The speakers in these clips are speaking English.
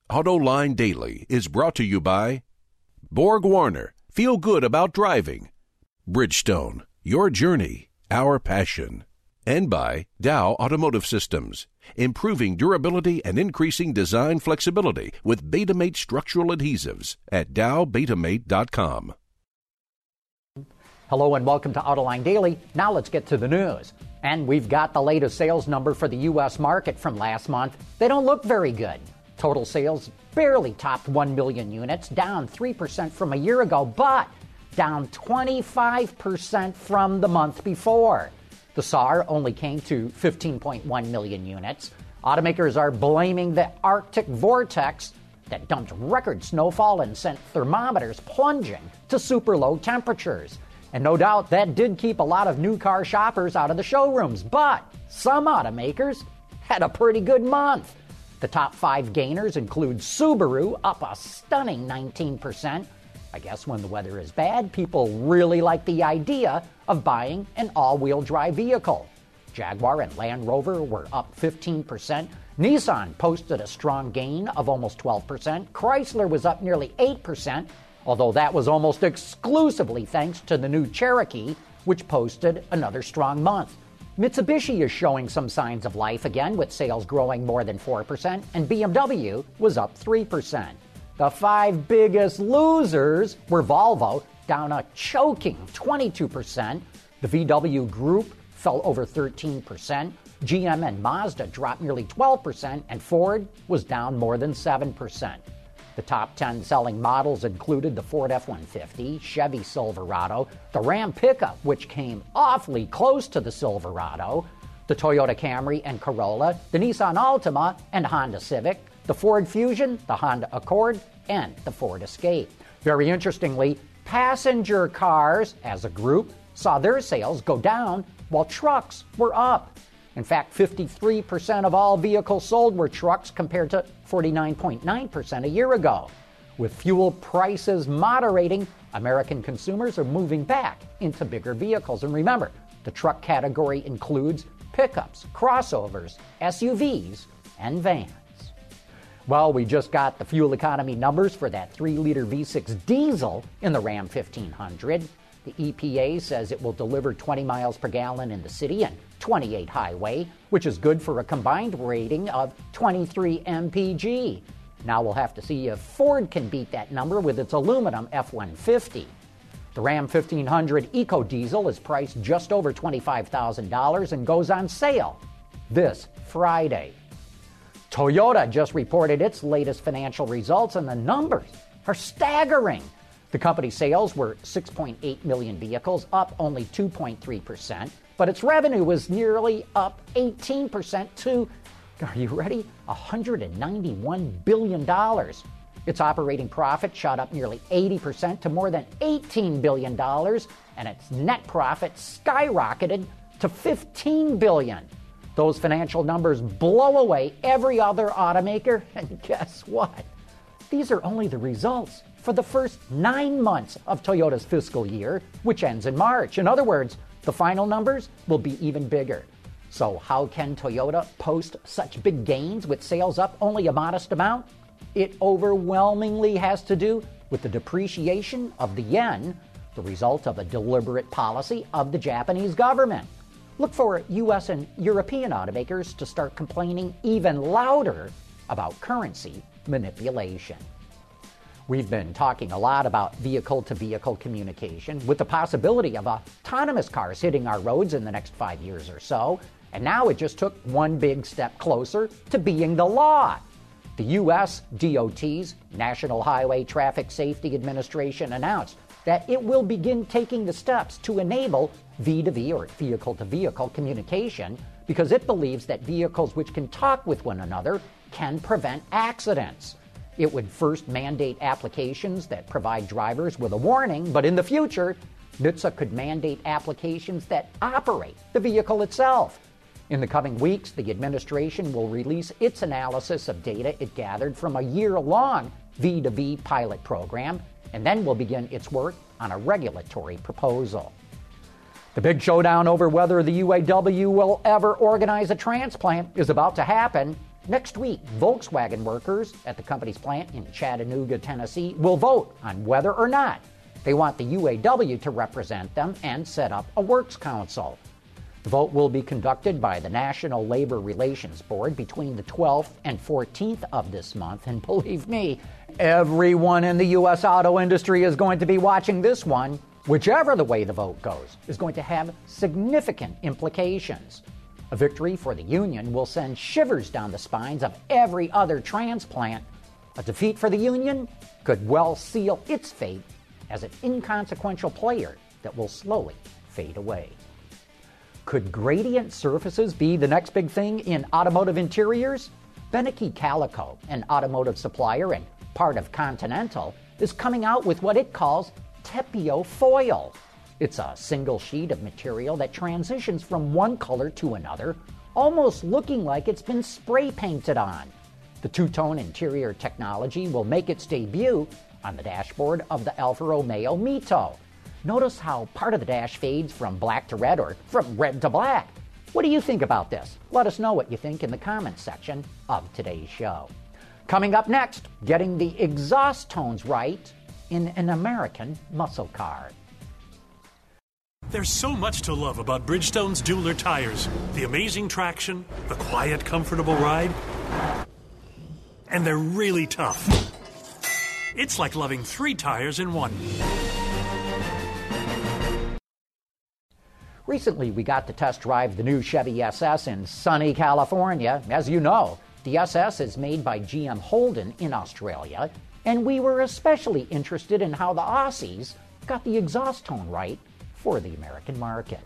AutoLine Daily is brought to you by Borg Warner, feel good about driving. Bridgestone, your journey, our passion. And by Dow Automotive Systems, improving durability and increasing design flexibility with Betamate structural adhesives at dowbetamate.com. Hello and welcome to AutoLine Daily. Now let's get to the news. And we've got the latest sales number for the U.S. market from last month. They don't look very good. Total sales barely topped 1 million units, down 3% from a year ago, but down 25% from the month before. The SAAR only came to 15.1 million units. Automakers are blaming the Arctic vortex that dumped record snowfall and sent thermometers plunging to super low temperatures. And no doubt that did keep a lot of new car shoppers out of the showrooms, but some automakers had a pretty good month. The top 5 gainers include Subaru, up a stunning 19%. I guess when the weather is bad, people really like the idea of buying an all-wheel drive vehicle. Jaguar and Land Rover were up 15%. Nissan posted a strong gain of almost 12%. Chrysler was up nearly 8%, although that was almost exclusively thanks to the new Cherokee, which posted another strong month. Mitsubishi is showing some signs of life again, with sales growing more than 4%, and BMW was up 3%. The 5 biggest losers were Volvo, down a choking 22%. The VW Group fell over 13%. GM and Mazda dropped nearly 12%, and Ford was down more than 7%. The top 10 selling models included the Ford F-150, Chevy Silverado, the Ram pickup, which came awfully close to the Silverado, the Toyota Camry and Corolla, the Nissan Altima and Honda Civic, the Ford Fusion, the Honda Accord, and the Ford Escape. Very interestingly, passenger cars, as a group, saw their sales go down while trucks were up. In fact, 53% of all vehicles sold were trucks compared to 49.9% a year ago. With fuel prices moderating, American consumers are moving back into bigger vehicles. And remember, the truck category includes pickups, crossovers, SUVs, and vans. Well, we just got the fuel economy numbers for that 3-liter V6 diesel in the Ram 1500. The EPA says it will deliver 20 miles per gallon in the city and 28 highway, which is good for a combined rating of 23 mpg. Now we'll have to see if Ford can beat that number with its aluminum F-150. The Ram 1500 EcoDiesel is priced just over $25,000 and goes on sale this Friday. Toyota just reported its latest financial results, and the numbers are staggering. The company's sales were 6.8 million vehicles, up only 2.3%, but its revenue was nearly up 18% to, are you ready, $191 billion. Its operating profit shot up nearly 80% to more than $18 billion, and its net profit skyrocketed to $15 billion. Those financial numbers blow away every other automaker, and guess what? These are only the results for the first 9 months of Toyota's fiscal year, which ends in March. In other words, the final numbers will be even bigger. So how can Toyota post such big gains with sales up only a modest amount? It overwhelmingly has to do with the depreciation of the yen, the result of a deliberate policy of the Japanese government. Look for U.S. and European automakers to start complaining even louder about currency manipulation. We've been talking a lot about vehicle-to-vehicle communication, with the possibility of autonomous cars hitting our roads in the next 5 years or so, and now it just took one big step closer to being the law. The U.S. DOT's National Highway Traffic Safety Administration announced that it will begin taking the steps to enable V2V, or vehicle-to-vehicle communication, because it believes that vehicles which can talk with one another can prevent accidents. It would first mandate applications that provide drivers with a warning, but in the future, NHTSA could mandate applications that operate the vehicle itself. In the coming weeks, the administration will release its analysis of data it gathered from a year-long V2V pilot program, and then will begin its work on a regulatory proposal. The big showdown over whether the UAW will ever organize a transplant is about to happen. Next week, Volkswagen workers at the company's plant in Chattanooga, Tennessee, will vote on whether or not they want the UAW to represent them and set up a works council. The vote will be conducted by the National Labor Relations Board between the 12th and 14th of this month, and believe me, everyone in the U.S. auto industry is going to be watching this one. Whichever the way the vote goes is going to have significant implications. A victory for the union will send shivers down the spines of every other transplant. A defeat for the union could well seal its fate as an inconsequential player that will slowly fade away. Could gradient surfaces be the next big thing in automotive interiors? Beneke Calico, an automotive supplier and part of Continental, is coming out with what it calls Tepio Foil. It's a single sheet of material that transitions from one color to another, almost looking like it's been spray painted on. The two-tone interior technology will make its debut on the dashboard of the Alfa Romeo Mito. Notice how part of the dash fades from black to red or from red to black. What do you think about this? Let us know what you think in the comments section of today's show. Coming up next, getting the exhaust tones right in an American muscle car. There's so much to love about Bridgestone's Dueler tires. The amazing traction, the quiet, comfortable ride, and they're really tough. It's like loving 3 tires in one. Recently, we got to test drive the new Chevy SS in sunny California. As you know, the SS is made by GM Holden in Australia, and we were especially interested in how the Aussies got the exhaust tone right for the American market.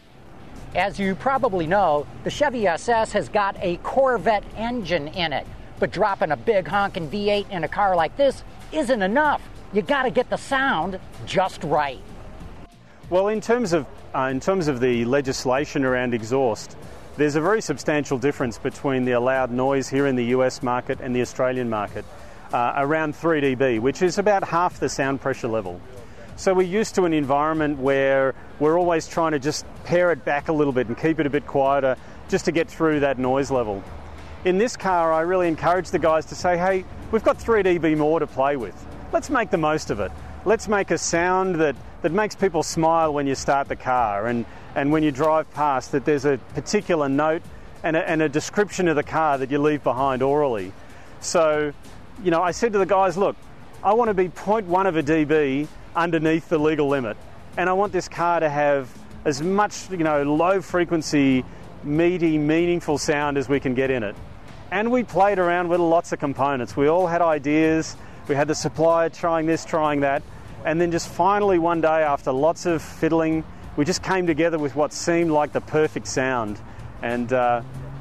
As you probably know, the Chevy SS has got a Corvette engine in it, but dropping a big honking V8 in a car like this isn't enough. You got to get the sound just right. Well, in terms of the legislation around exhaust, there's a very substantial difference between the allowed noise here in the US market and the Australian market, around 3 dB, which is about half the sound pressure level. So we're used to an environment where we're always trying to just pare it back a little bit and keep it a bit quieter just to get through that noise level. In this car, I really encourage the guys to say, hey, we've got 3 dB more to play with. Let's make the most of it. Let's make a sound that makes people smile when you start the car and when you drive past, that there's a particular note and a description of the car that you leave behind orally. So, you know, I said to the guys, look, I want to be 0.1 of a dB underneath the legal limit. And I want this car to have as much, low frequency, meaty, meaningful sound as we can get in it. And we played around with lots of components. We all had ideas. We had the supplier trying this, trying that. And then just finally one day, after lots of fiddling, we just came together with what seemed like the perfect sound. And, a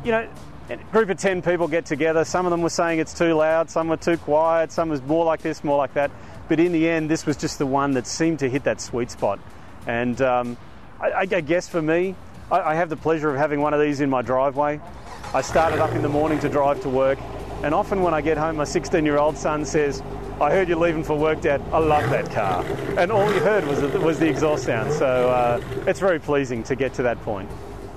group of 10 people get together. Some of them were saying it's too loud, some were too quiet, some was more like this, more like that. But in the end, this was just the one that seemed to hit that sweet spot. And I guess for me, I have the pleasure of having one of these in my driveway. I started up in the morning to drive to work, and often when I get home, my 16-year-old son says, I heard you're leaving for work, Dad. I love that car. And all you heard was the exhaust sound. So it's very pleasing to get to that point.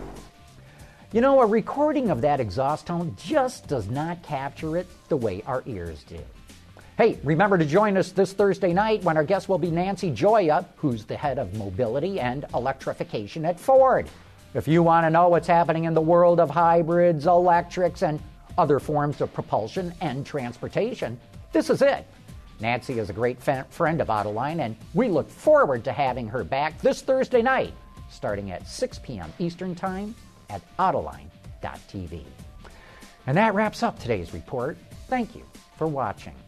You know, a recording of that exhaust tone just does not capture it the way our ears do. Hey, remember to join us this Thursday night when our guest will be Nancy Gioia, who's the head of mobility and electrification at Ford. If you want to know what's happening in the world of hybrids, electrics, and other forms of propulsion and transportation, this is it. Nancy is a great friend of Autoline, and we look forward to having her back this Thursday night, starting at 6 p.m. Eastern Time at Autoline.tv. And that wraps up today's report. Thank you for watching.